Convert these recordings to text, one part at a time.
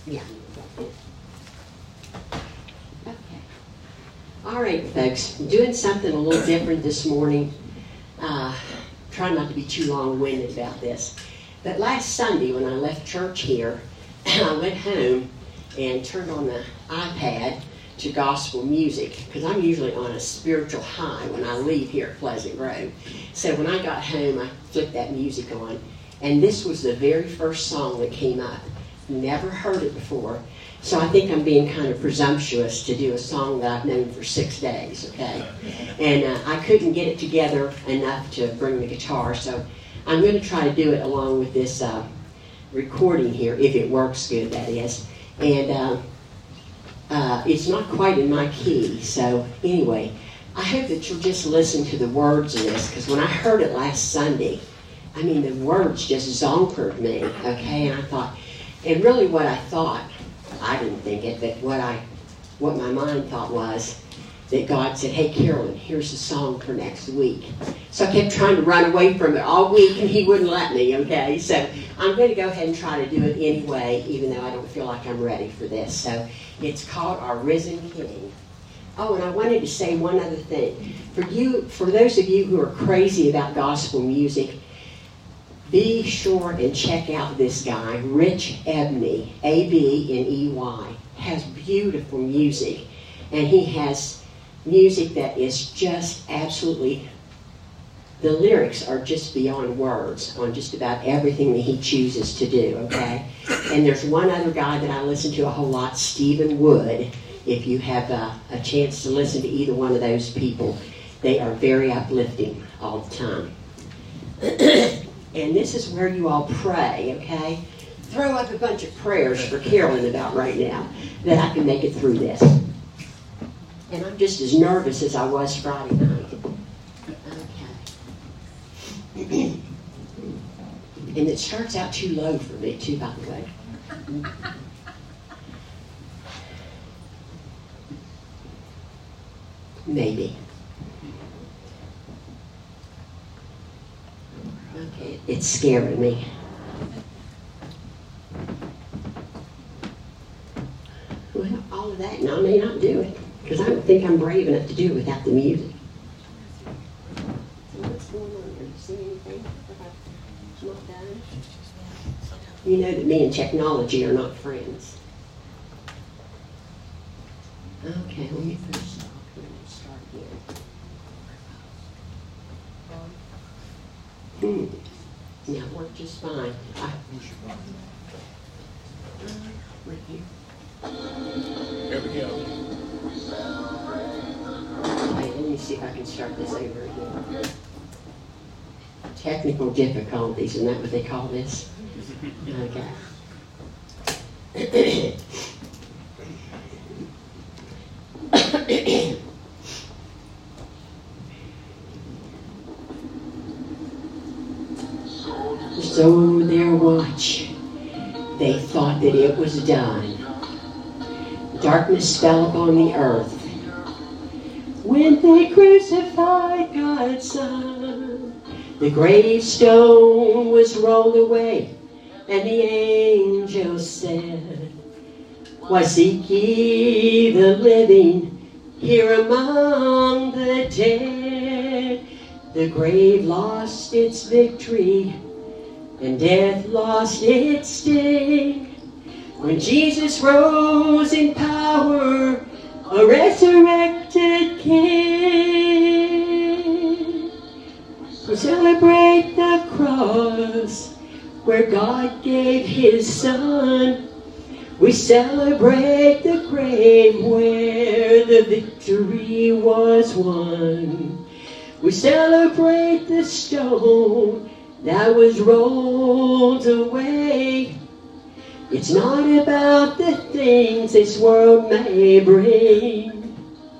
Yeah. Okay. All right, folks. Doing something a little different this morning. Trying not to be too long-winded about this. But last Sunday when I left church here, I went home and turned on the iPad to gospel music, because I'm usually on a spiritual high when I leave here at Pleasant Grove. So when I got home, I flipped that music on, and this was the very first song that came up. Never heard it before, so I think I'm being kind of presumptuous to do a song that I've known for 6 days, okay? And I couldn't get it together enough to bring the guitar, so I'm going to try to do it along with this recording here, if it works good, that is. And it's not quite in my key, so anyway, I hope that you'll just listen to the words of this, because when I heard it last Sunday, I mean, the words just zonkered me, okay? And I thought, and really what I thought, I didn't think it, but what my mind thought was that God said, hey, Carolyn, here's the song for next week. So I kept trying to run away from it all week, and he wouldn't let me, okay? So I'm going to go ahead and try to do it anyway, even though I don't feel like I'm ready for this. So it's called Our Risen King. Oh, and I wanted to say one other thing. For those of you who are crazy about gospel music, be sure and check out this guy, Rich Ebney, A-B-N-E-Y. Has beautiful music, and he has music that is just absolutely, the lyrics are just beyond words on just about everything that he chooses to do, okay? And there's one other guy that I listen to a whole lot, Stephen Wood. If you have a chance to listen to either one of those people, they are very uplifting all the time. And this is where you all pray, okay? Throw up a bunch of prayers for Carolyn about right now, that I can make it through this. And I'm just as nervous as I was Friday night. Okay. And it starts out too low for me, too, by the way. Maybe. Okay, it's scaring me. Well, all of that, and I may not do it, because I don't think I'm brave enough to do it without the music. So what's going on here? Do you see anything? It's not done? You know that me and technology are not friends. Okay, let me first start again. Yeah, it worked just fine. Right here. Here we go. Wait, let me see if I can start this over again. Technical difficulties, isn't that what they call this? Okay. So their watch, they thought that it was done. Darkness fell upon the earth when they crucified God's Son. The gravestone was rolled away, and the angels said, why seek ye the living here among the dead? The grave lost its victory, and death lost its sting. When Jesus rose in power, a resurrected King, we celebrate the cross where God gave His Son. We celebrate the grave where the victory was won. We celebrate the stone that was rolled away. It's not about the things this world may bring.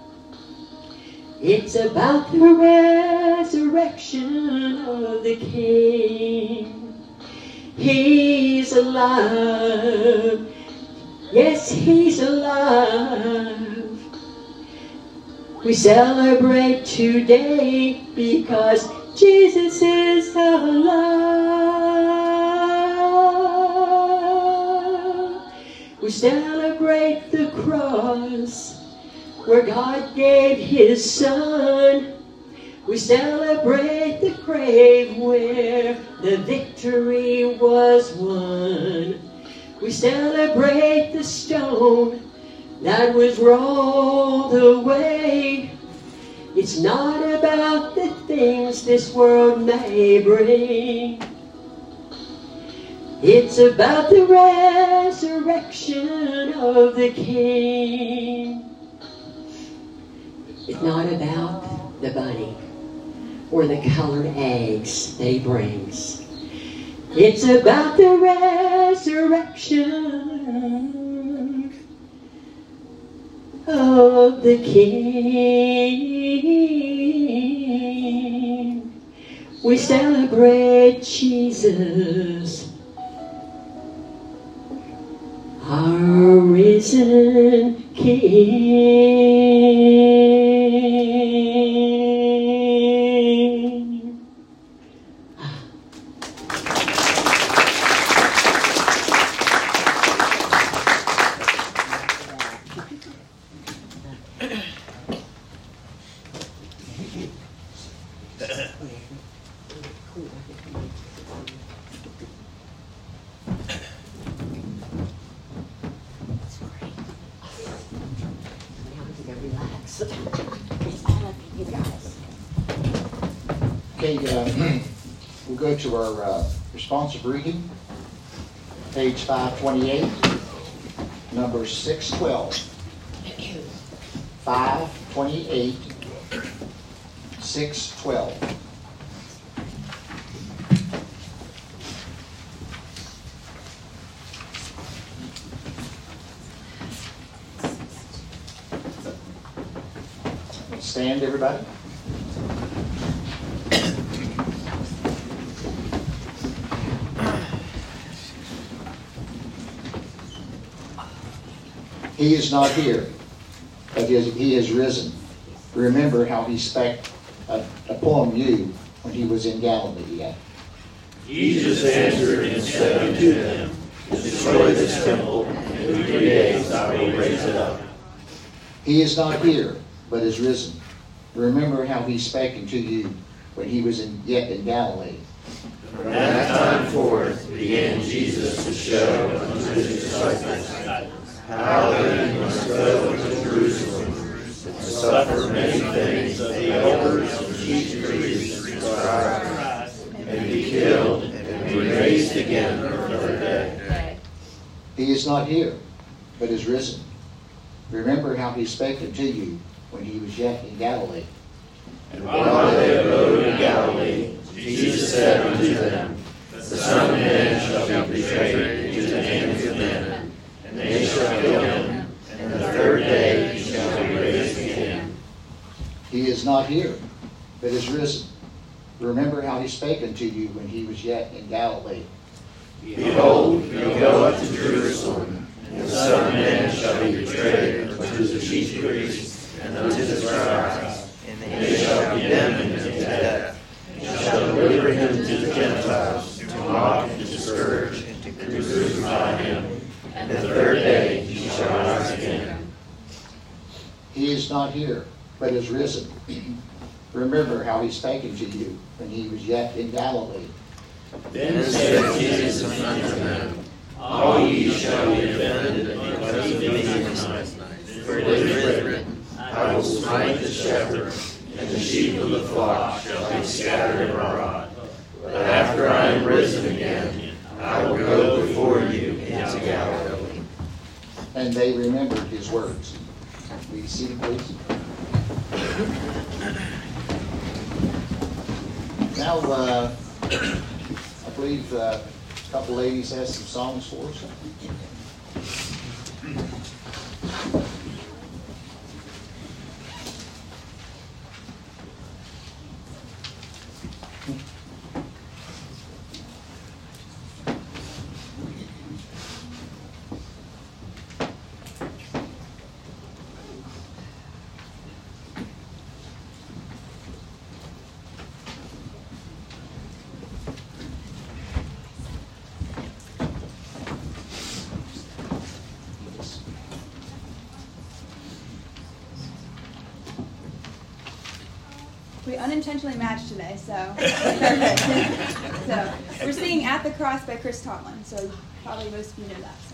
It's about the resurrection of the King. He's alive. Yes, He's alive. We celebrate today because Jesus is alive. We We celebrate the cross where God gave His Son. We celebrate the grave where the victory was won. We celebrate the stone that was rolled away. It's not about the things this world may bring. It's about the resurrection of the King. It's not about the bunny or the colored eggs they brings. It's about the resurrection of the King. We celebrate Jesus, our risen King. Okay, we'll go to our responsive reading, page 528, number 612. 528, 612. Stand, everybody. He is not here, but he is risen. Remember how he spake upon you when he was in Galilee. Jesus answered and said unto them, Destroy this temple, and in 3 days I will raise it up. He is not here, but is risen. Remember how he spake unto you when he was yet in Galilee. From that time forth began Jesus to show unto his disciples how that he must go to Jerusalem and suffer many things of the elders and chief priests and scribes, and be killed, and be raised again on the third day. He is not here, but is risen. Remember how he spake unto you when he was yet in Galilee. And while they abode in Galilee, Jesus said unto them, The Son of Man shall be betrayed into the hands of men, and they shall kill him, and the third day he shall be raised again. He is not here, but is risen. Remember how he spake unto you when he was yet in Galilee. Behold, we go up to Jerusalem, and the Son of Man shall be betrayed unto the chief priests and unto the scribes, and they shall condemn him to death, and shall deliver him to the Gentiles, to mock and to scourge, and to crucify him, and the third day he shall rise again. He is not here, but is risen. Remember how he spake unto you when he was yet in Galilee. Then said Jesus unto them, All ye shall be offended because of me tonight, for it is written, I will smite the shepherd, and the sheep of the flock shall be scattered abroad. But after I am risen again, I will go before you into Galilee. And they remembered his words. Will you see it, please? Now, I believe a couple ladies has some songs for us. We unintentionally matched today, so perfect. So we're singing "At the Cross" by Chris Tomlin. So probably most of you know that. So.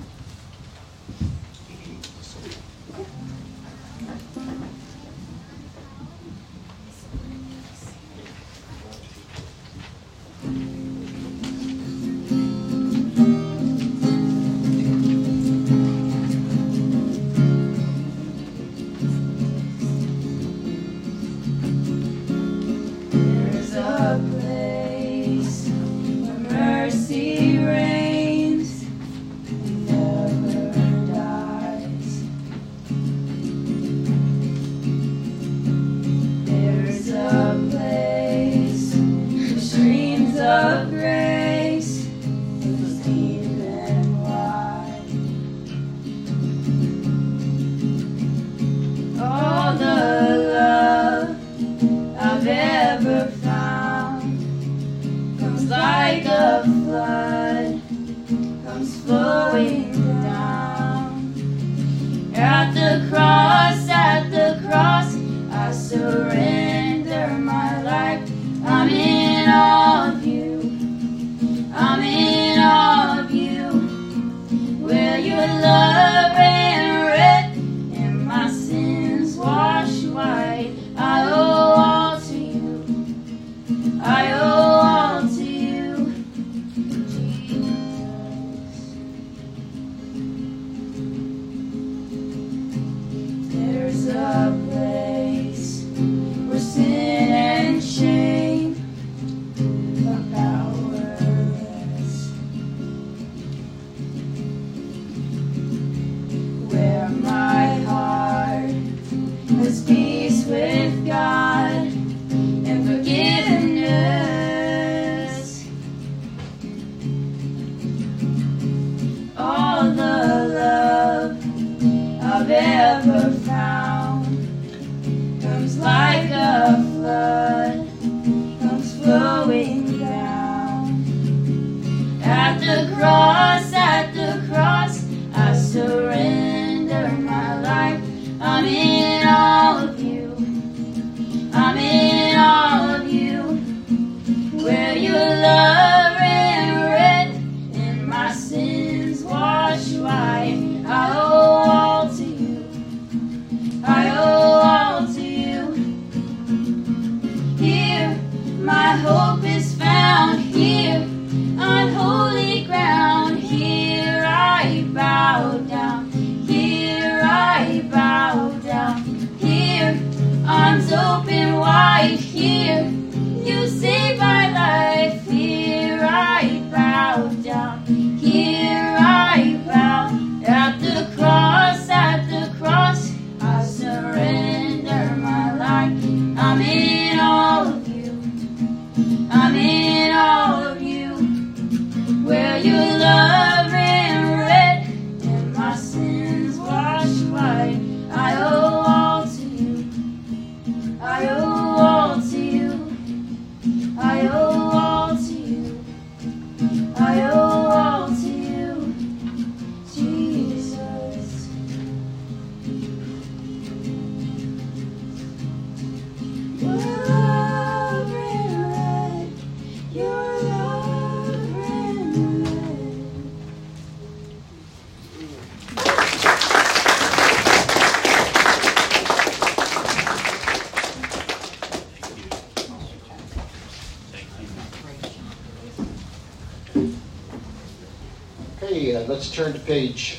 Let's turn to page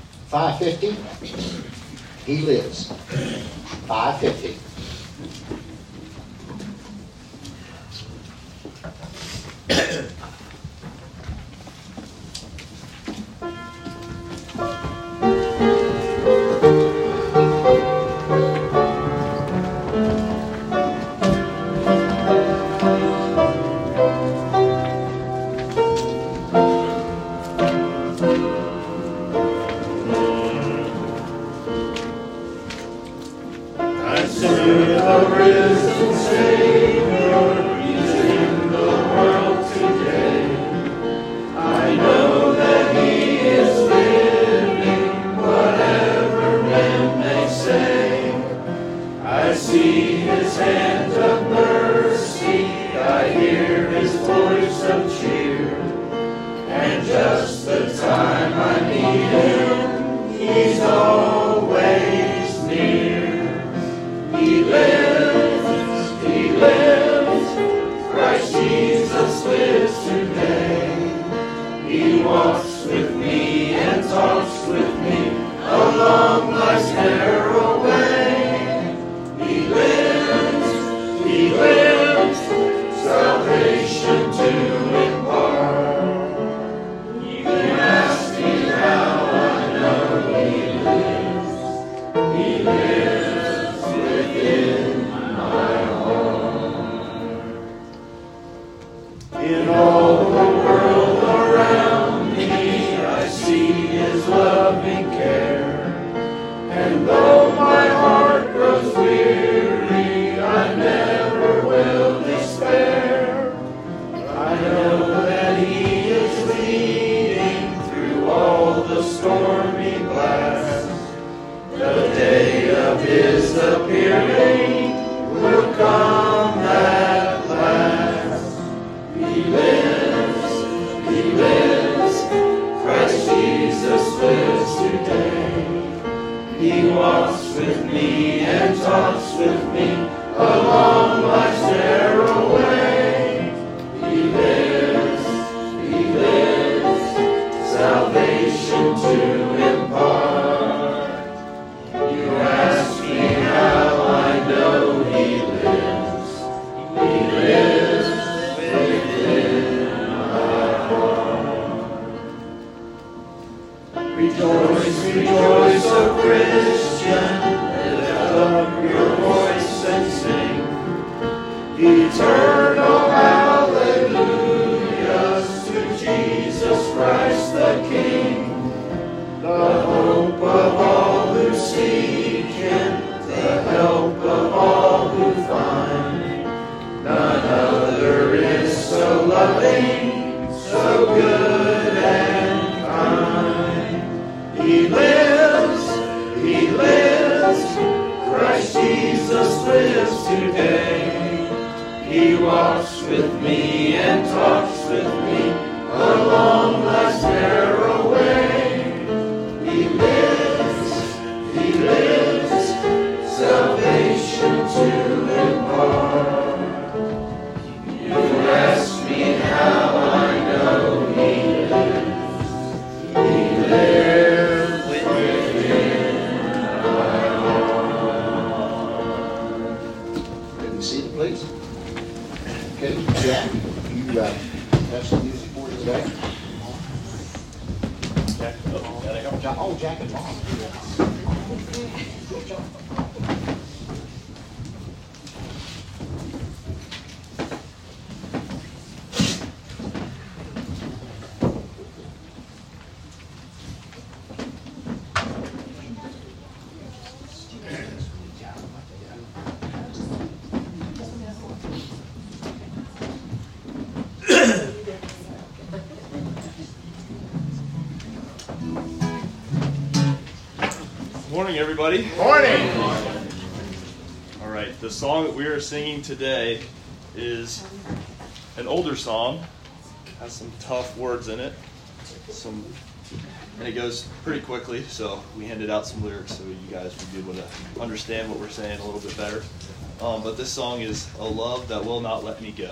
550. He lives. 550. I surrender. just the time I need him, he's always near. He lives, Christ Jesus lives today. He walks with me and talks with me along life's narrow way. He lives, salvation to impart. You ask me how I know he lives. He lives within my heart. In all the world around me, I see his loving care. And though my heart grows weary, I never will despair. I know that he is leading through all the stormy blasts. The day of his appearing will come at last. He lives, Christ Jesus lives today. He walks with me and talks with me along life's narrow way. He lives, salvation to impart. You ask me how I know he lives. He lives within my heart. Rejoice, rejoice, O Christian, lift up your voice and sing. Eternal hallelujahs to Jesus Christ the King, the hope of all who seek him, the help of all who find. None other is so loving, so good and kind. He lives, Christ Jesus lives today. He walks with me and talks with me along life's narrow way. He lives, salvation to impart. You ask me how I know he lives. He lives within my heart. Can you see it, please? Okay, Jack, you have some music for us today? Oh, Jack and Mom. Morning, everybody. Morning. All right, the song that we are singing today is an older song. Has some tough words in it. And it goes pretty quickly, so we handed out some lyrics so you guys would be able to understand what we're saying a little bit better. But this song is A Love That Will Not Let Me Go.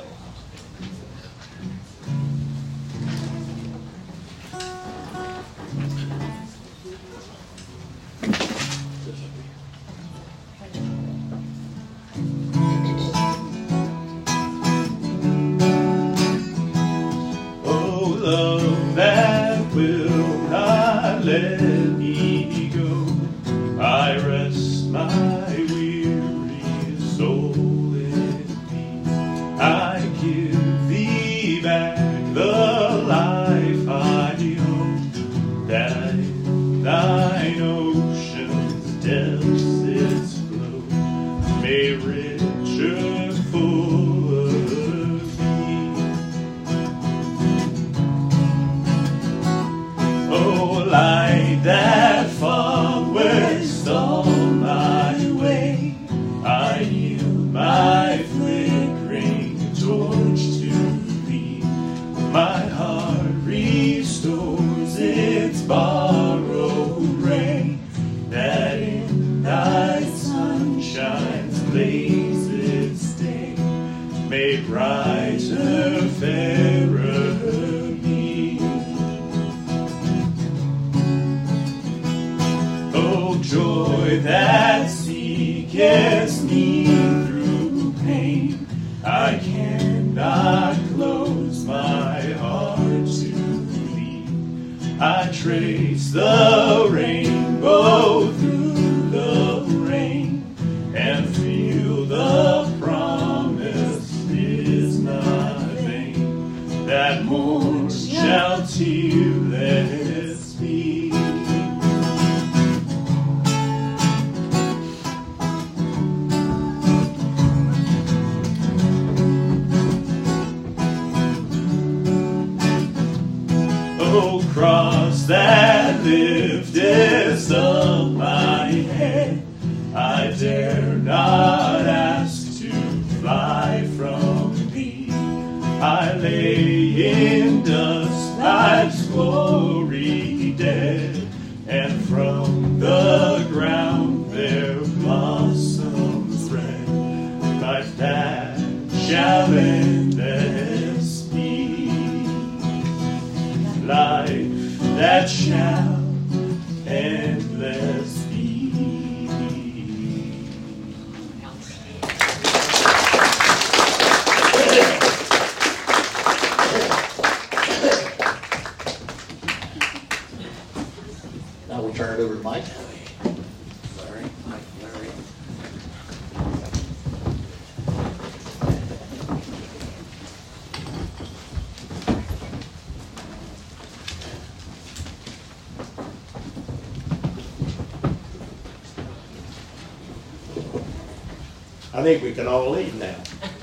Let me go. I rest my weary soul in thee. I give thee back the life I owe, that in thine ocean's depths its flow may richer full of thee. Oh, light that followest on my way, I yield my flickering torch to thee, my heart restore. joy that seeketh me through pain. I cannot close my heart to thee. I trace the rainbow through the rain and feel the promise is not vain, that morn shall tearless be. O cross that liftest up my head, I dare not ask to fly from thee. I lay in dust, life's glory dead, and from the ground there blossoms red, life that shall endless be, life that shall endless be. Now we'll turn it over to Mike. Larry. I think we can all leave now.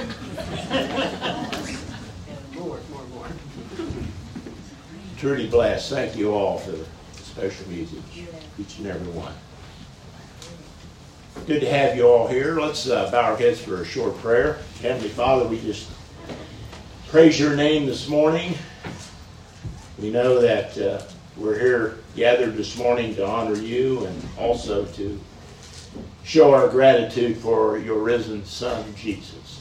More. Truly blessed. Thank you all for the special music, each and every one. Good to have you all here. Let's bow our heads for a short prayer. Heavenly Father, we just praise your name this morning. We know that we're here gathered this morning to honor you and also to show our gratitude for your risen Son, Jesus.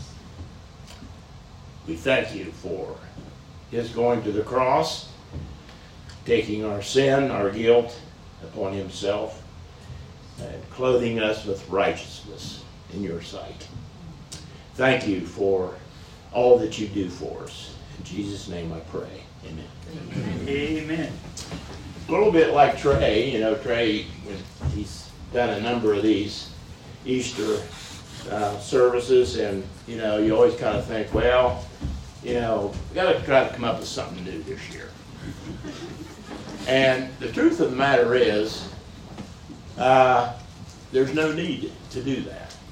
We thank you for his going to the cross, taking our sin, our guilt upon himself, and clothing us with righteousness in your sight. Thank you for all that you do for us. In Jesus' name I pray. Amen. Amen. A little bit like Trey, Trey, he's done a number of these Easter services, and you always kind of think, well, we got to try to come up with something new this year. And the truth of the matter is, there's no need to do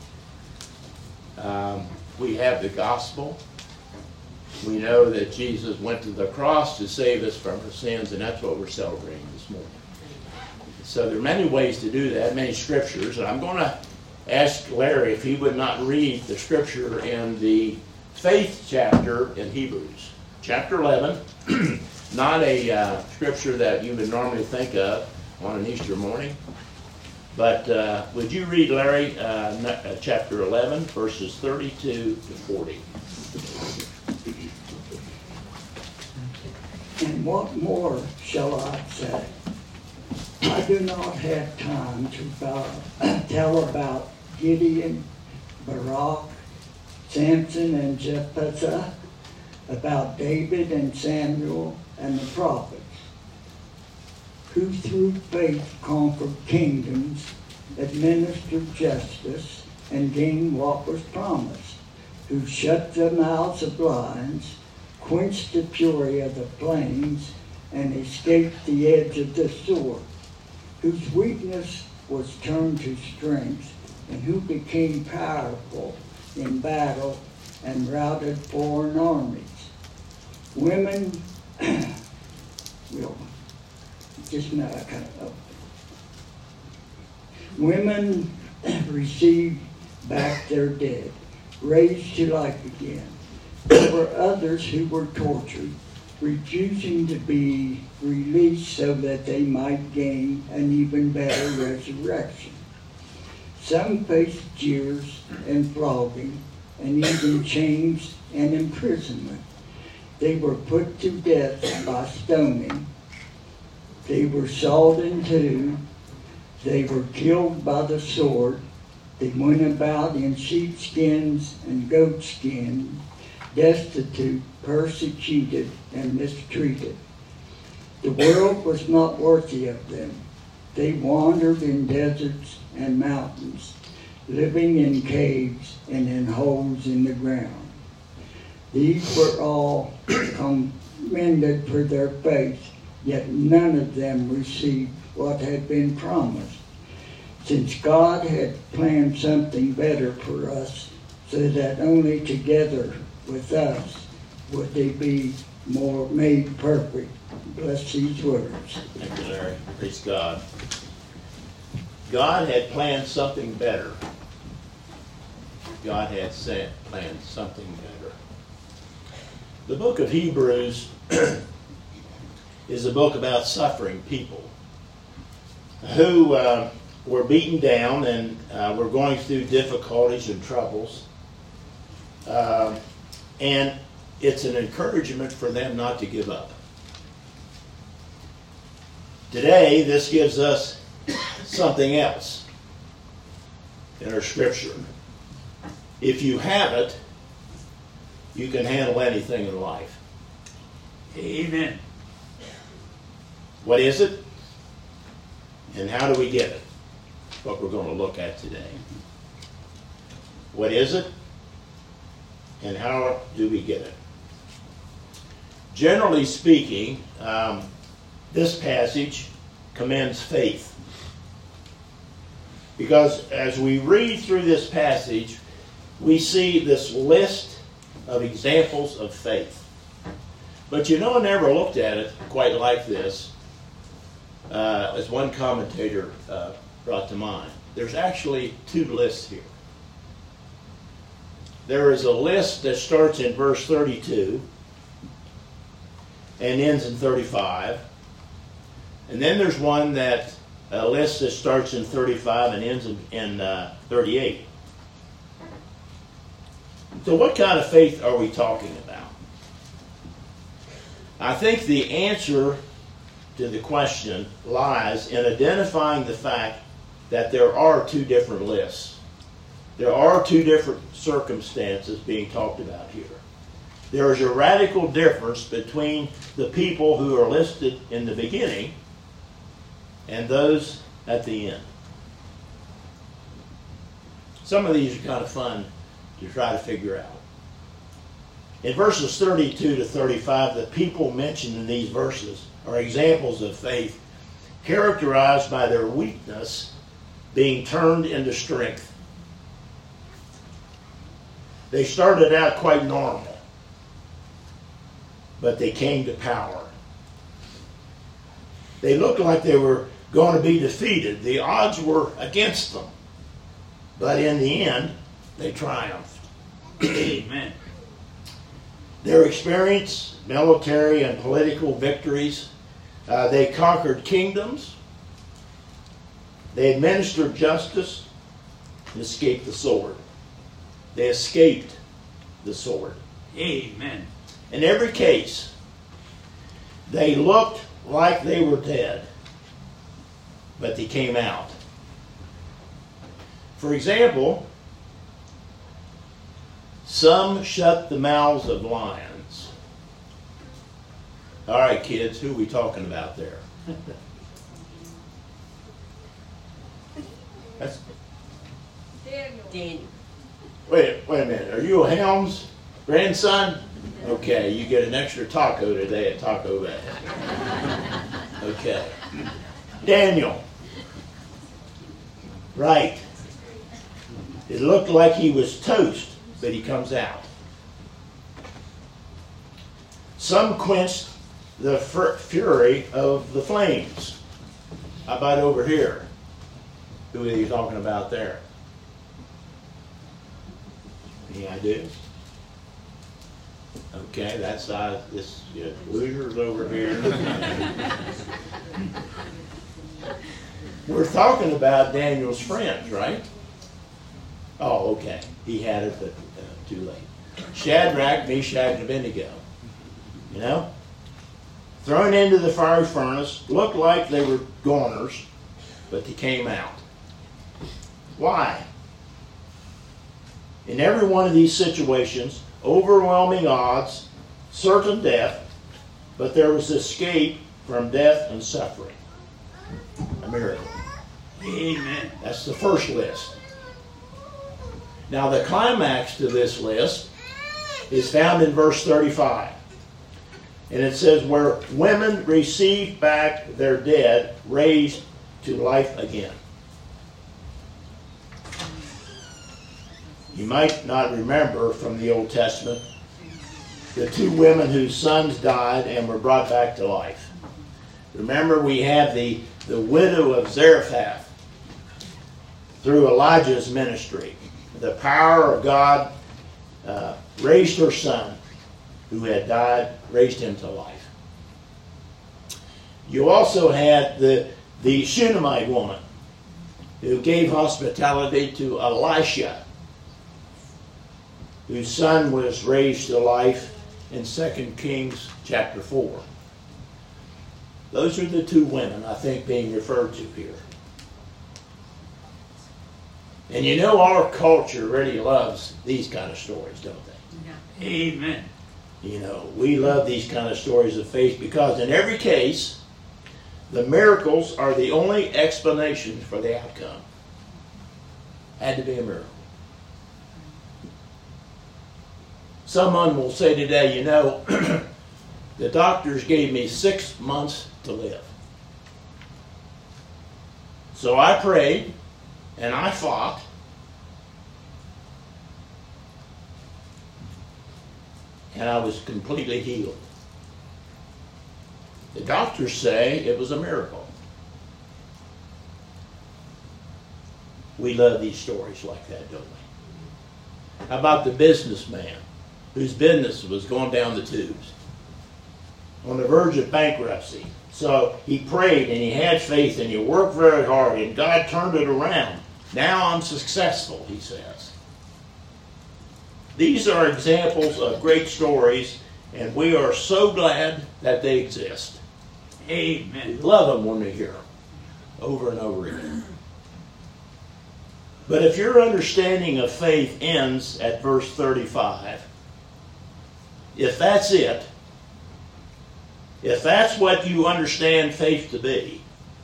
that. We have the gospel. We know that Jesus went to the cross to save us from our sins, and that's what we're celebrating this morning. So there are many ways to do that, many scriptures, and I'm going to ask Larry if he would not read the scripture in the faith chapter in Hebrews. Chapter 11, not a scripture that you would normally think of on an Easter morning, but would you read, Larry, chapter 11, verses 32 to 40. And what more shall I say? I do not have time to tell about Gideon, Barak, Samson, and Jephthah, about David and Samuel and the prophets, who through faith conquered kingdoms, administered justice, and gained what was promised, who shut the mouths of lions, quenched the fury of the flames, and escaped the edge of the sword, whose weakness was turned to strength, and who became powerful in battle and routed foreign armies. Women, women received back their dead, raised to life again. There were others who were tortured, refusing to be released so that they might gain an even better resurrection. Some faced jeers and flogging, and even chains and imprisonment. They were put to death by stoning. They were sawed in two. They were killed by the sword. They went about in sheepskins and goatskins, destitute, persecuted, and mistreated. The world was not worthy of them. They wandered in deserts and mountains, living in caves and in holes in the ground. These were all commended for their faith, yet none of them received what had been promised, since God had planned something better for us, so that only together with us would they be more made perfect. Bless these words. Thank you, Larry. Praise God. God had planned something better. God had planned something better. The book of Hebrews is a book about suffering people who were beaten down and were going through difficulties and troubles. And it's an encouragement for them not to give up. Today, this gives us something else in our scripture. If you have it, you can handle anything in life. Amen. What is it? And how do we get it? What we're going to look at today. What is it? And how do we get it? Generally speaking, this passage commends faith. Because as we read through this passage, we see this list of examples of faith. But you know, I never looked at it quite like this, as one commentator brought to mind. There's actually two lists here. There is a list that starts in verse 32 and ends in 35. And then there's one that a list that starts in 35 and ends in 38. So what kind of faith are we talking about? I think the answer to the question lies in identifying the fact that there are two different lists. There are two different circumstances being talked about here. There is a radical difference between the people who are listed in the beginning and those at the end. Some of these are kind of fun to try to figure out. In verses 32 to 35, the people mentioned in these verses are examples of faith characterized by their weakness being turned into strength. They started out quite normal, but they came to power. They looked like they were going to be defeated. The odds were against them. But in the end, they triumphed. Amen. Their experience, military and political victories, they conquered kingdoms, they administered justice, and escaped the sword. They escaped the sword. Amen. In every case, they looked like they were dead, but they came out. For example, some shut the mouths of lions. All right, kids, who are we talking about there? That's, Daniel. wait a minute. Are you a Helms grandson? Okay, you get an extra taco today at Taco Bell. Okay. Daniel. Right. It looked like he was toast, but he comes out. Some quenched the fury of the flames. How about over here? Who are you talking about there? Any ideas? Okay, that's this losers over here. We're talking about Daniel's friends, right? Oh, okay. He had it, but too late. Shadrach, Meshach, and Abednego. You know? Thrown into the fiery furnace, looked like they were goners, but they came out. Why? In every one of these situations, overwhelming odds, certain death, but there was escape from death and suffering. A miracle. Amen. That's the first list. Now the climax to this list is found in verse 35. And it says, where women received back their dead, raised to life again. You might not remember from the Old Testament the two women whose sons died and were brought back to life. Remember, we have the widow of Zarephath through Elijah's ministry. The power of God raised her son who had died, raised him to life. You also had the Shunammite woman who gave hospitality to Elisha, whose son was raised to life in 2 Kings chapter 4. Those are the two women, I think, being referred to here. And you know our culture really loves these kind of stories, don't they? Amen. You know, we love these kind of stories of faith because in every case, the miracles are the only explanation for the outcome. Had to be a miracle. Someone will say today, you know, the doctors gave me 6 months to live. So I prayed and I fought. And I was completely healed. The doctors say it was a miracle. We love these stories like that, don't we? How about the businessman whose business was going down the tubes, on the verge of bankruptcy? So he prayed and he had faith and he worked very hard and God turned it around. Now I'm successful, he says. These are examples of great stories, and we are so glad that they exist. Amen. We love them when we hear them over and over again. But if your understanding of faith ends at verse 35, if that's it, if that's what you understand faith to be,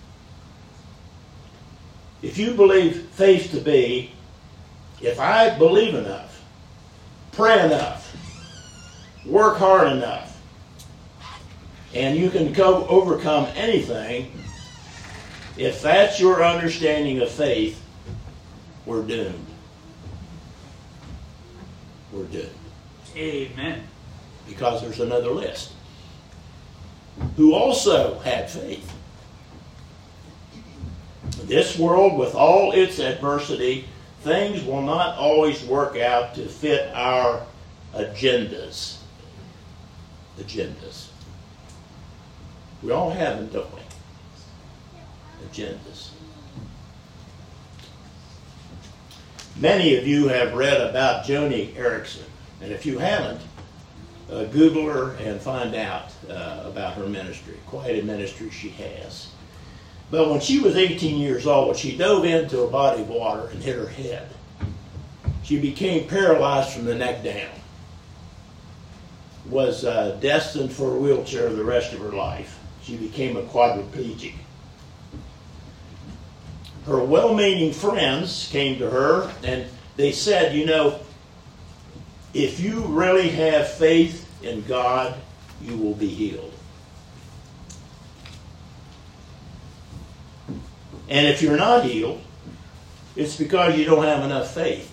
if you believe faith to be, if I believe enough, pray enough, work hard enough, and you can overcome anything, if that's your understanding of faith, we're doomed. We're doomed. Amen. Because there's another list who also had faith. This world, with all its adversity, things will not always work out to fit our agendas. Agendas. We all have them, don't we? Agendas. Many of you have read about Joni Eareckson. And if you haven't, Google her and find out about her ministry. Quite a ministry she has. But when she was 18 years old, she dove into a body of water and hit her head. She became paralyzed from the neck down. Was destined for a wheelchair the rest of her life. She became a quadriplegic. Her well-meaning friends came to her and they said, you know, if you really have faith in God, you will be healed. And if you're not healed, it's because you don't have enough faith.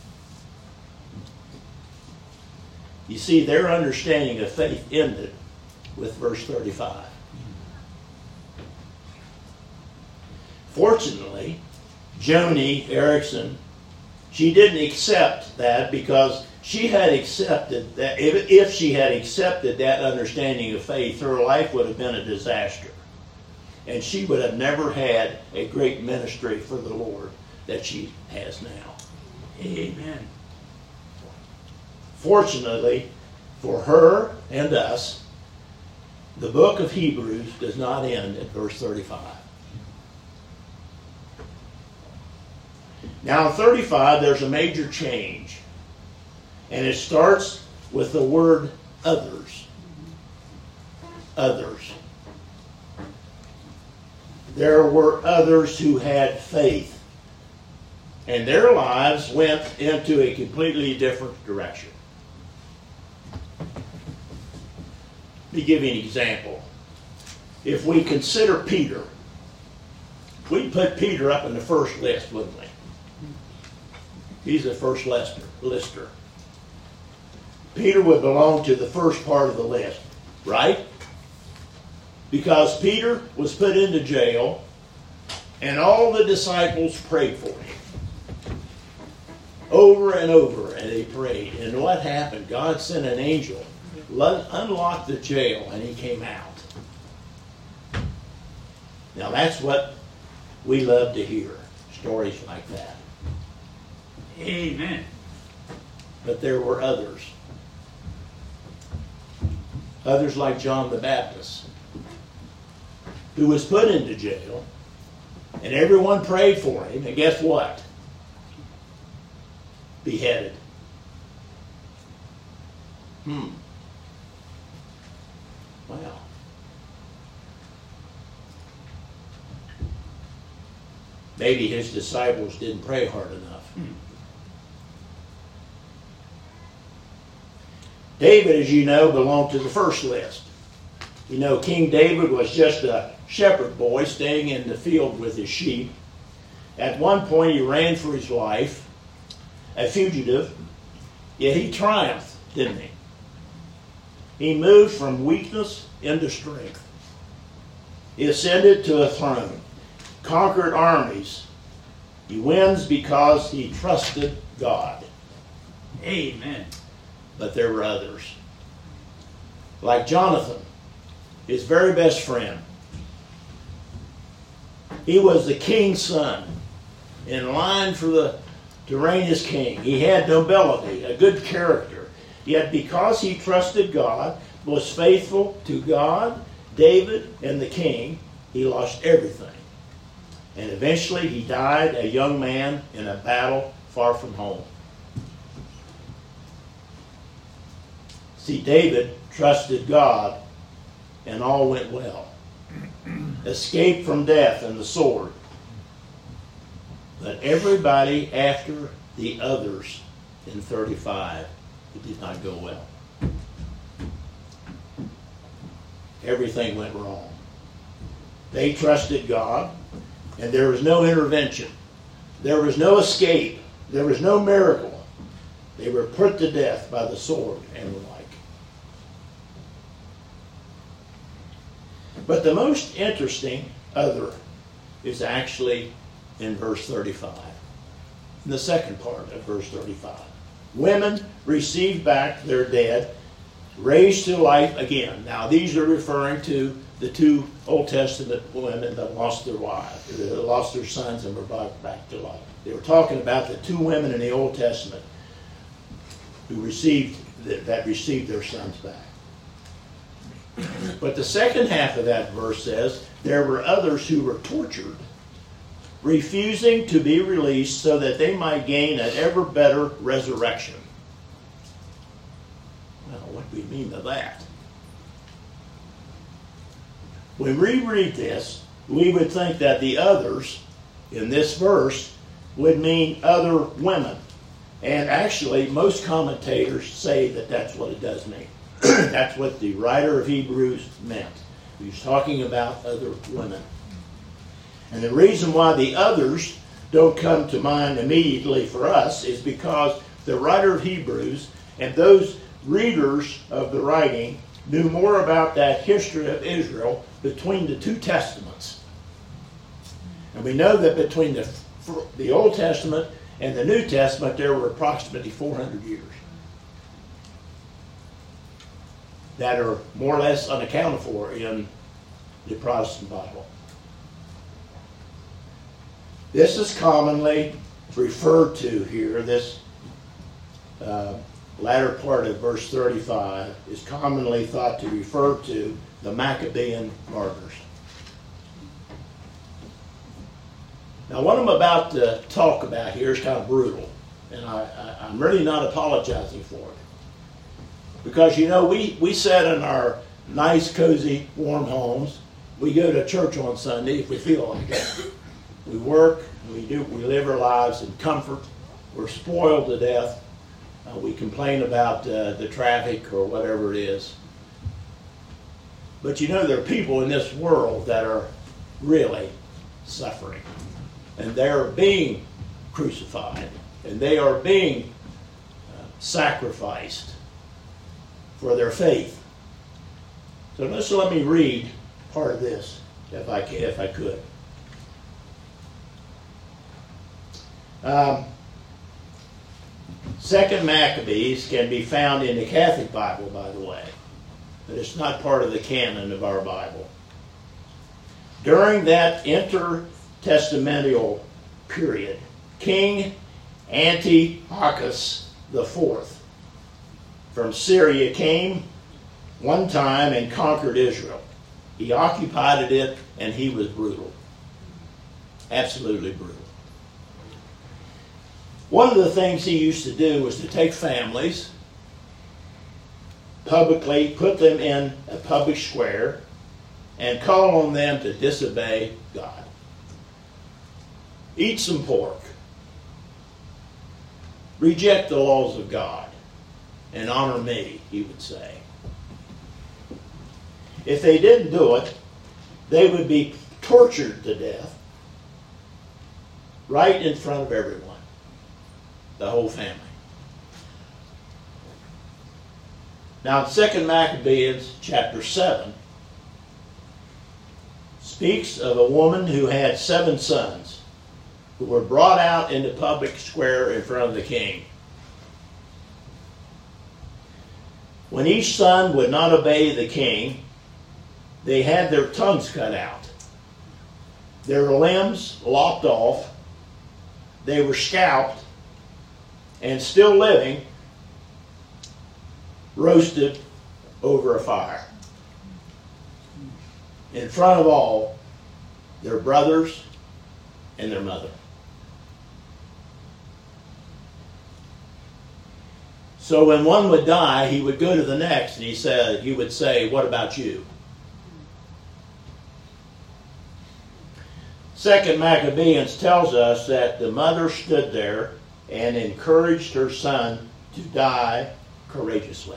You see, their understanding of faith ended with verse 35. Fortunately, Joni Eareckson, she didn't accept that because she had accepted that if she had accepted that understanding of faith, her life would have been a disaster. And she would have never had a great ministry for the Lord that she has now. Amen. Fortunately for her and us, the book of Hebrews does not end at verse 35. Now in 35, there's a major change. And it starts with the word others. Others. There were others who had faith. And their lives went into a completely different direction. Let me give you an example. If we consider Peter, we'd put Peter up in the first list, wouldn't we? He's the first lister. Peter would belong to the first part of the list, right? Because Peter was put into jail and all the disciples prayed for him. Over and over, and they prayed. And what happened? God sent an angel, unlocked the jail, and he came out. Now that's what we love to hear, stories like that. Amen. But there were others. Others like John the Baptist, who was put into jail, and everyone prayed for him, and guess what? Beheaded. Wow. Maybe his disciples didn't pray hard enough. David, as you know, belonged to the first list. You know, King David was just a shepherd boy staying in the field with his sheep. At one point, he ran for his life, a fugitive, yet he triumphed, didn't he? He moved from weakness into strength. He ascended to a throne, conquered armies. He wins because he trusted God. Amen. But there were others. Like Jonathan, his very best friend. He was the king's son, in line to reign as king. He had nobility, a good character. Yet because he trusted God, was faithful to God, David, and the king, he lost everything. And eventually he died a young man in a battle far from home. See, David trusted God and all went well. Escaped from death and the sword. But everybody after the others in 35, it did not go well. Everything went wrong. They trusted God, and there was no intervention. There was no escape. There was no miracle. They were put to death by the sword and the like. But the most interesting other is actually in verse 35. In the second part of verse 35. Women received back their dead, raised to life again. Now these are referring to the two Old Testament women that lost their wives, that lost their sons and were brought back to life. They were talking about the two women in the Old Testament who received their sons back. But the second half of that verse says, there were others who were tortured, refusing to be released so that they might gain an ever better resurrection. Well, what do we mean by that? When we read this, we would think that the others in this verse would mean other women. And actually, most commentators say that that's what it does mean. That's what the writer of Hebrews meant. He was talking about other women. And the reason why the others don't come to mind immediately for us is because the writer of Hebrews and those readers of the writing knew more about that history of Israel between the two testaments. And we know that between the Old Testament and the New Testament there were approximately 400 years that are more or less unaccounted for in the Protestant Bible. This is commonly referred to here, this latter part of verse 35 is commonly thought to refer to the Maccabean martyrs. Now, what I'm about to talk about here is kind of brutal, and I'm really not apologizing for it. Because, you know, we sit in our nice, cozy, warm homes. We go to church on Sunday if we feel like it. We work, we live our lives in comfort. We're spoiled to death. We complain about the traffic or whatever it is. But you know, there are people in this world that are really suffering. And they are being crucified. And they are being sacrificed for their faith. So just let me read part of this, if I could. Second Maccabees can be found in the Catholic Bible, by the way, but it's not part of the canon of our Bible. During that intertestamental period, King Antiochus IV from Syria came one time and conquered Israel. He occupied it, and he was brutal. Absolutely brutal. One of the things he used to do was to take families, publicly put them in a public square, and call on them to disobey God. Eat some pork. Reject the laws of God, and honor me, he would say. If they didn't do it, they would be tortured to death right in front of everyone, the whole family. Now, 2 Maccabees chapter 7 speaks of a woman who had 7 sons who were brought out in the public square in front of the king. When each son would not obey the king, they had their tongues cut out, their limbs lopped off, they were scalped, and still living, roasted over a fire. In front of all, their brothers and their mother. So when one would die, he would go to the next and he would say, "What about you?" 2 Maccabees tells us that the mother stood there and encouraged her son to die courageously.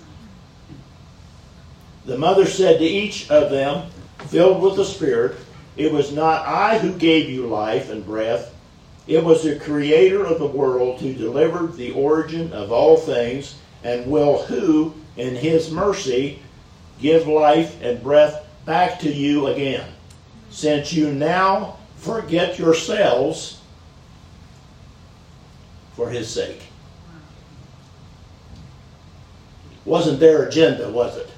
The mother said to each of them, filled with the Spirit, "It was not I who gave you life and breath. It was the Creator of the world who delivered the origin of all things, and will who, in His mercy, give life and breath back to you again. Since you now forget yourselves for His sake." Wasn't their agenda, was it?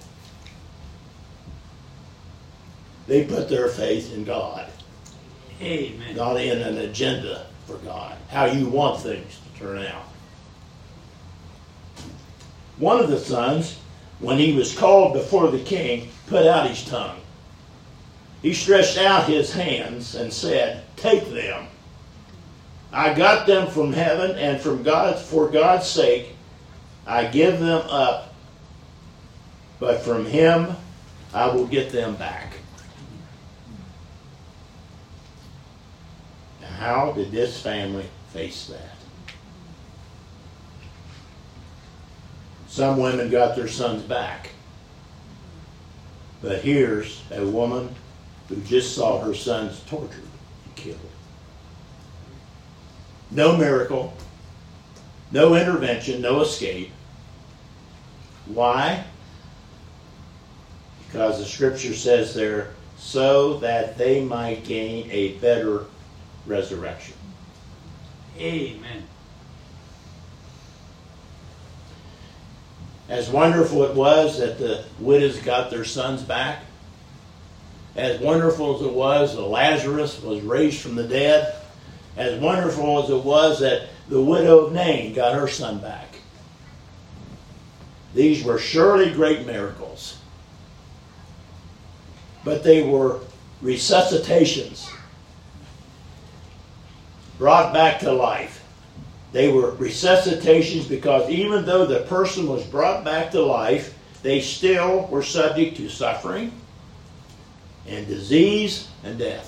They put their faith in God. Amen. Not in an agenda for God. How you want things to turn out. One of the sons, when he was called before the king, put out his tongue. He stretched out his hands and said, "Take them. I got them from heaven, and from God, for God's sake, I give them up. But from Him, I will get them back." Now, how did this family face that? Some women got their sons back. But here's a woman who just saw her sons tortured and killed. No miracle, no intervention, no escape. Why? Because the scripture says there, so that they might gain a better resurrection. Amen. As wonderful it was that the widows got their sons back, as wonderful as it was that Lazarus was raised from the dead, as wonderful as it was that the widow of Nain got her son back. These were surely great miracles. But they were resuscitations. brought back to life. They were resuscitations because even though the person was brought back to life, they still were subject to suffering and disease and death.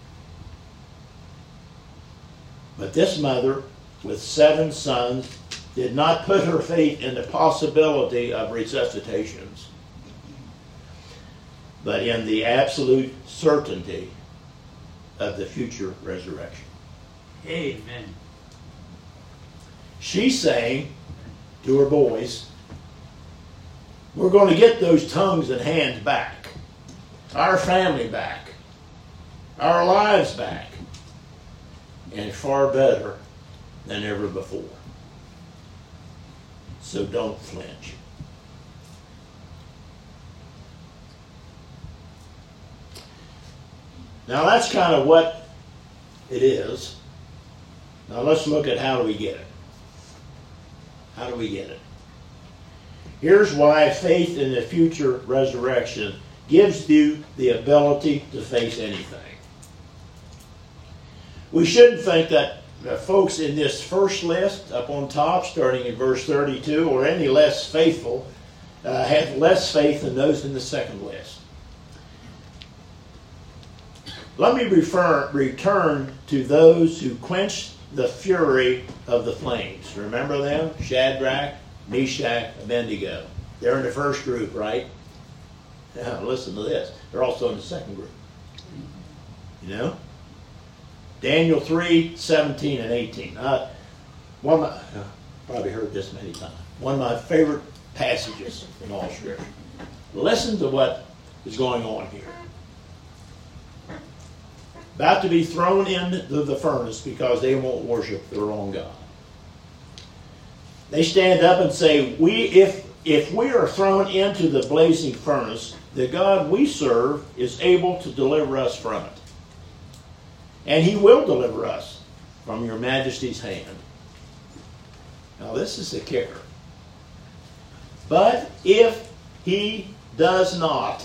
But this mother, with 7 sons, did not put her faith in the possibility of resuscitations, but in the absolute certainty of the future resurrection. Amen. She's saying to her boys, we're going to get those tongues and hands back, our family back, our lives back, and far better than ever before. So don't flinch. Now that's kind of what it is. Now let's look at how do we get it. How do we get it? Here's why faith in the future resurrection gives you the ability to face anything. We shouldn't think that the folks in this first list up on top, starting in verse 32, or any less faithful, have less faith than those in the second list. Let me return to those who quenched the fury of the flames. Remember them? Shadrach, Meshach, Abednego. They're in the first group, right? Now listen to this. They're also in the second group. You know? Daniel 3, 17 and 18. Probably heard this many times. One of my favorite passages in all Scripture. Listen to what is going on here. About to be thrown into the furnace because they won't worship their own God. They stand up and say, if we are thrown into the blazing furnace, the God we serve is able to deliver us from it. And he will deliver us from your majesty's hand. Now this is the kicker. But if he does not,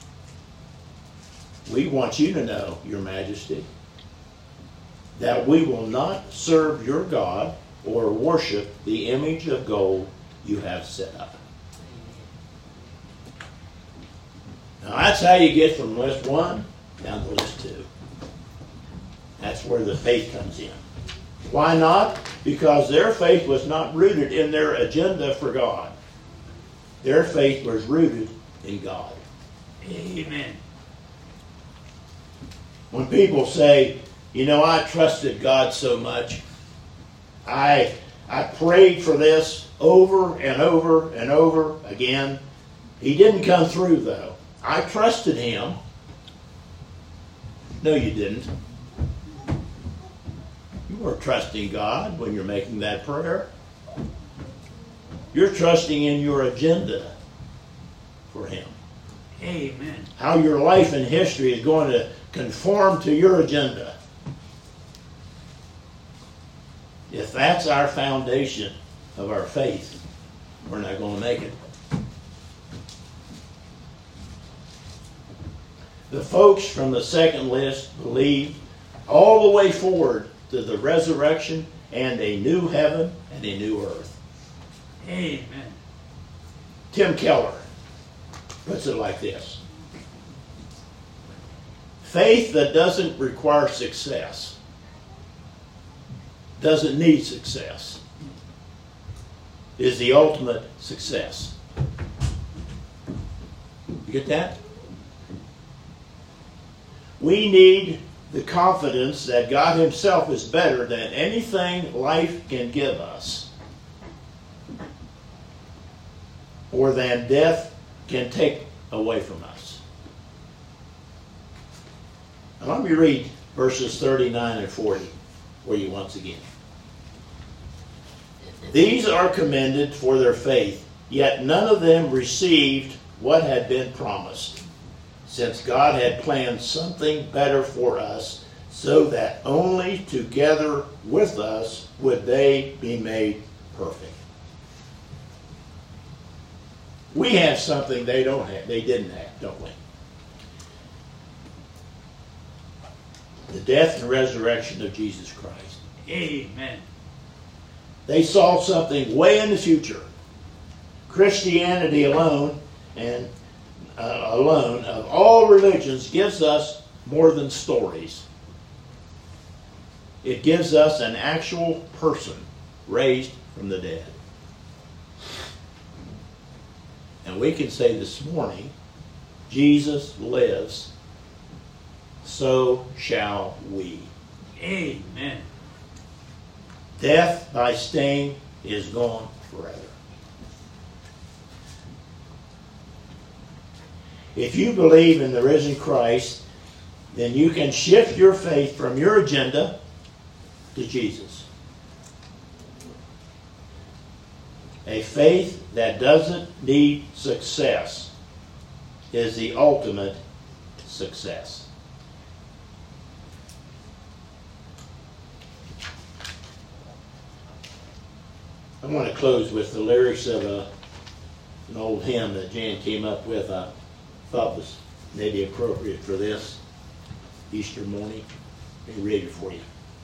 we want you to know, your majesty, that we will not serve your God or worship the image of gold you have set up. Now that's how you get from list 1 down to list 2. That's where the faith comes in. Why not? Because their faith was not rooted in their agenda for God. Their faith was rooted in God. Amen. When people say, you know, I trusted God so much, I prayed for this over and over and over again. He didn't come through, though. I trusted him. No, you didn't. You weren't trusting God when you're making that prayer. You're trusting in your agenda for him. Amen. How your life and history is going to conform to your agenda. If that's our foundation of our faith, we're not going to make it. The folks from the second list believed all the way forward to the resurrection and a new heaven and a new earth. Amen. Tim Keller puts it like this. Faith that doesn't require success doesn't need success is the ultimate success. You get that? We need the confidence that God himself is better than anything life can give us, or than death can take away from us. Now let me read verses 39 and 40 for you once again. These are commended for their faith, yet none of them received what had been promised, since God had planned something better for us, so that only together with us would they be made perfect. We have something they don't have. They didn't have, don't we? The death and resurrection of Jesus Christ. Amen. They saw something way in the future. Christianity alone of all religions gives us more than stories. It gives us an actual person raised from the dead. And we can say this morning, Jesus lives, so shall we. Amen. Death by sting is gone forever. If you believe in the risen Christ, then you can shift your faith from your agenda to Jesus. A faith that doesn't need success is the ultimate success. I want to close with the lyrics of an old hymn that Jan came up with. I thought was maybe appropriate for this Easter morning. Let me read it for you.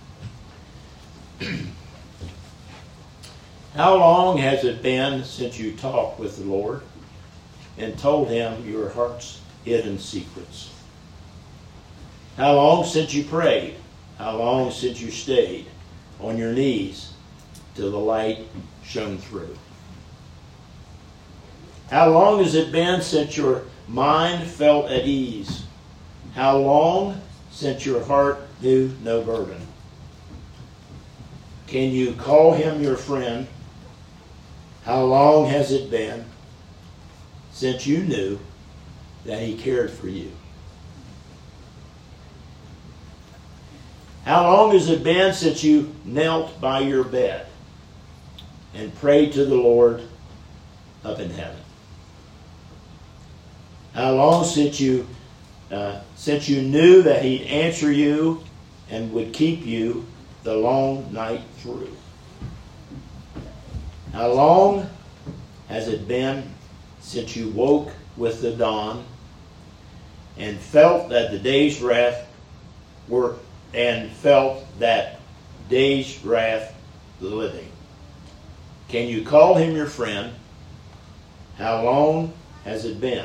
How long has it been since you talked with the Lord and told Him your heart's hidden secrets? How long since you prayed? How long since you stayed on your knees till the light shone through? How long has it been since your mind felt at ease? How long since your heart knew no burden? Can you call Him your friend? How long has it been since you knew that He cared for you? How long has it been since you knelt by your bed and prayed to the Lord up in heaven? How long since you knew that He'd answer you and would keep you the long night through? How long has it been since you woke with the dawn and felt that day's wrath living? Can you call Him your friend? How long has it been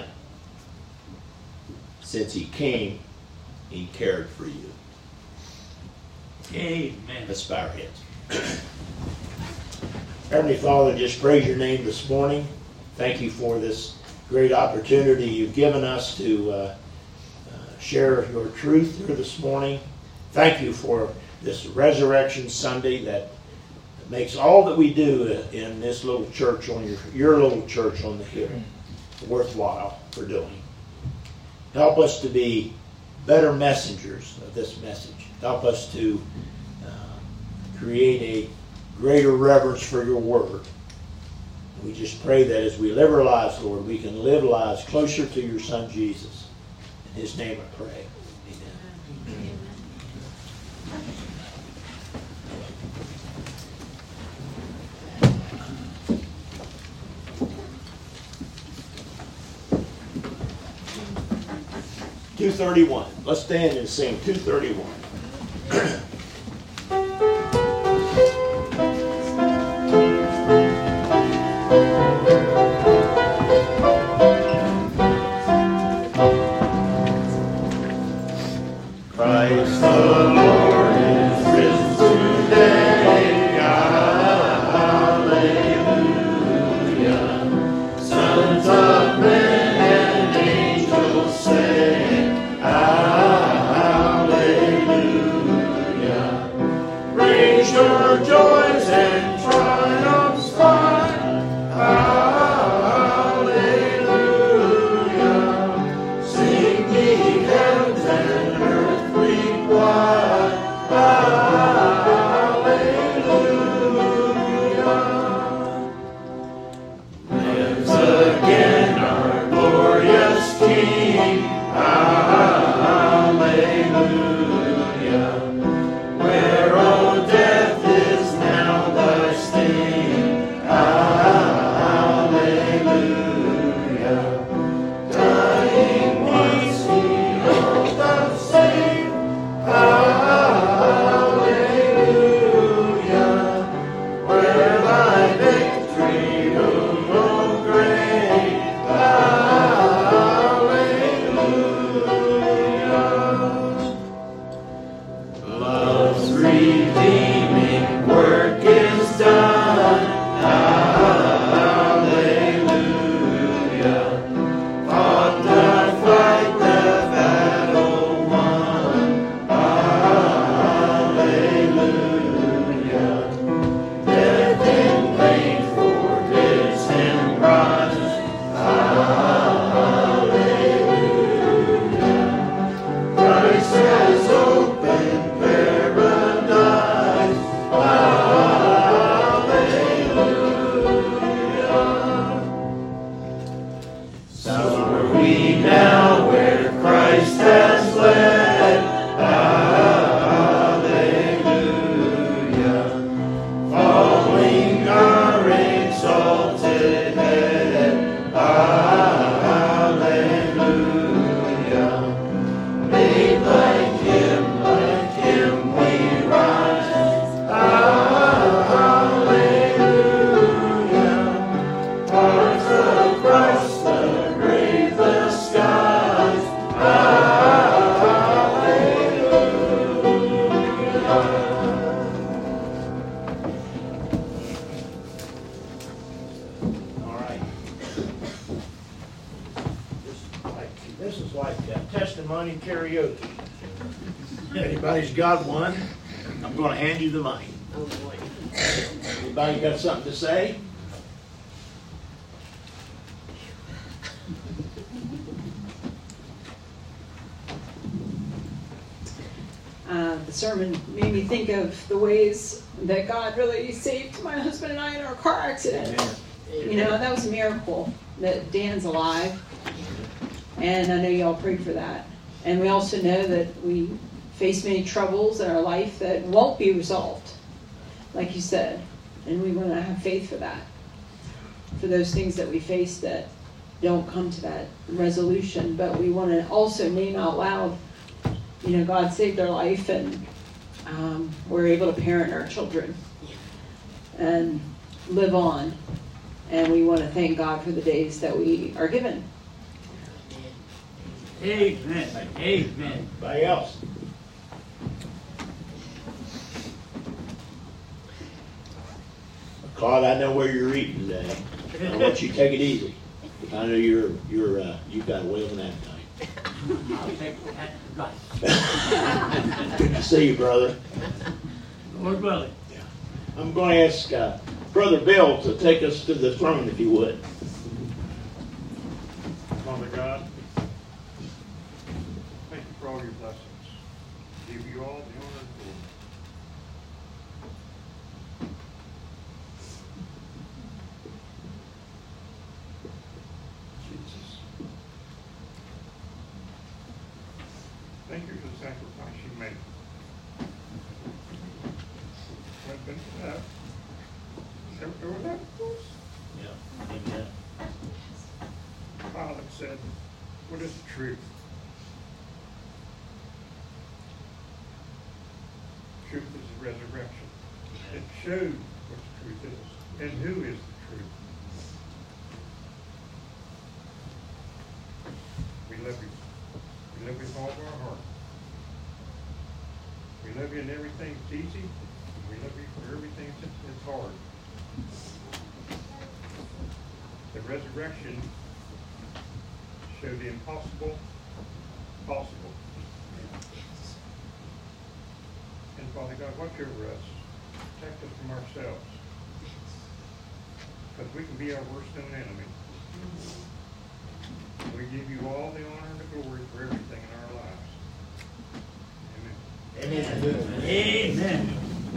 since He came and cared for you? Amen. Let's bow our heads. Heavenly Father, just praise your name this morning. Thank you for this great opportunity you've given us to share your truth here this morning. Thank you for this Resurrection Sunday that makes all that we do in this little church on your little church on the hill worthwhile for doing. Help us to be better messengers of this message. Help us to create a greater reverence for your word. We just pray that as we live our lives, Lord, we can live lives closer to your Son, Jesus. In His name I pray. Amen. $231. Let's stand and sing 231. Christ the Lord is risen today. Hallelujah. Sons of men and angels sing. Hallelujah. Raise your joys and triumphs high. Hallelujah. Sing ye heavens and earth, reap wide. karaoke. If anybody's got one, I'm going to hand you the mic. Oh boy. Anybody got something to say? The sermon made me think of the ways that God really saved my husband and I in our car accident. You know, that was a miracle that Dan's alive. And I know y'all prayed for that. And we also know that we face many troubles in our life that won't be resolved, like you said. And we want to have faith for that. For those things that we face that don't come to that resolution. But we want to also name out loud, you know, God saved our life, and we're able to parent our children and live on. And we want to thank God for the days that we are given. Amen. Amen. Anybody else? Claude, I know where you're eating today. I want you to take it easy. I know you've got a whale of an appetite. I'll take that. Good to see you, brother. Lord willing. I'm going to ask Brother Bill to take us to the throne, if you would. Father God, thank you for all your blessings. Give you all the honor and glory. Jesus, thank you for the sacrifice you made. Went been for that. Never go without us. Yeah. Amen. Pilate said, what is the truth? Truth is the resurrection. It showed what the truth is and who is the truth. We love you. We love you with all of our heart. We love you in everything that's easy. And we love you for everything that's hard. The resurrection showed the impossible possible. And Father God, watch over us. Protect us from ourselves. Because we can be our worst known enemy. We give you all the honor and the glory for everything in our lives. Amen. Amen.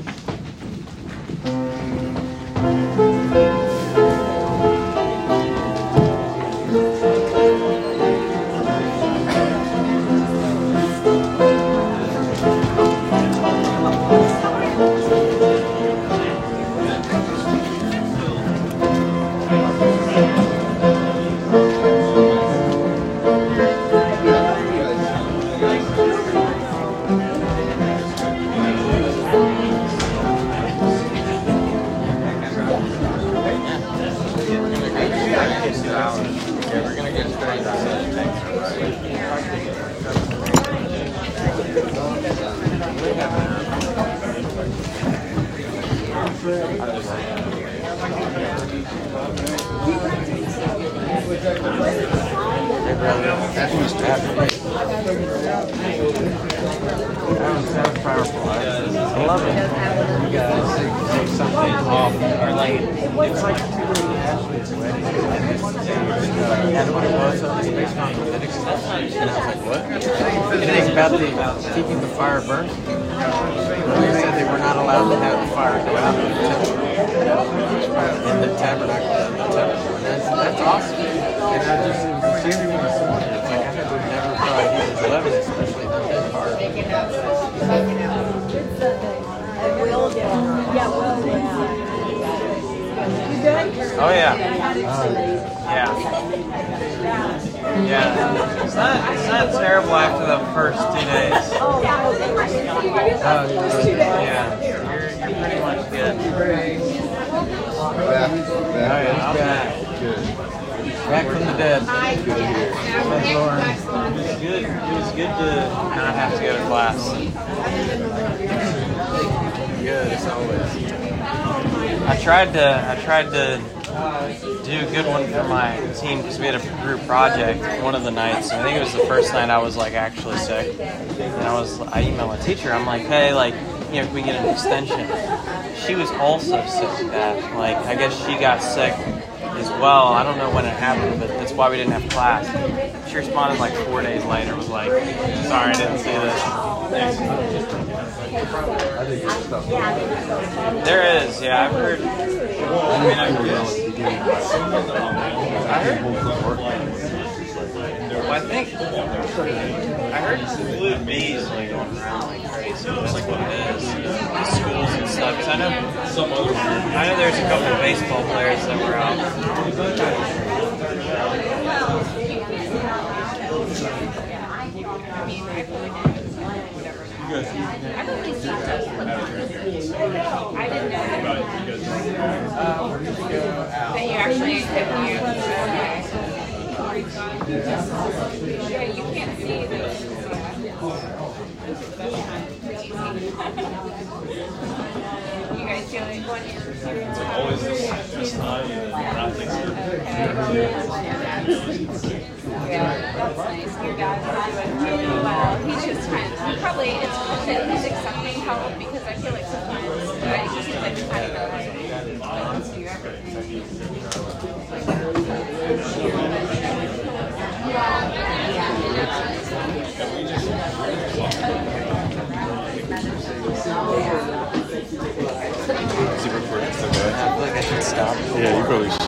Keeping the fire burning. They said they were not allowed to have the fire go out in the tabernacle. And that's awesome. And I just, it was a serious one. It's like I would never thought he was 11, especially not that hard. You good? Oh yeah. Yeah. It's not terrible after the first 2 days. Yeah. You're pretty much good. I'm back. Good. Back from the dead. Thank Lord. It was good to not have to go to class. Good as always. I tried to do a good one for my team because we had a group project one of the nights. I think it was the first night I was like actually sick, and I emailed my teacher. I'm like, hey, like, can we get an extension? She was also sick. I guess she got sick as well. I don't know when it happened, but that's why we didn't have class. She responded like 4 days later. Was like, sorry, I didn't see this. Thanks. There is, yeah. I've heard. Well, I think I heard blue bees like going around like crazy. That's like what it is. The schools and stuff. Because I know there's a couple of baseball players that were out. I don't think he does. I didn't know that you actually yeah, you can't see those. You guys feeling one year? It's like always this time and not things. Yeah, that's nice. Your dad's doing really well. He's just trying. He's accepting help because I feel like sometimes he seems like kind of wants to do everything. Is it recording? Okay. I feel like I should stop. Yeah, you probably should.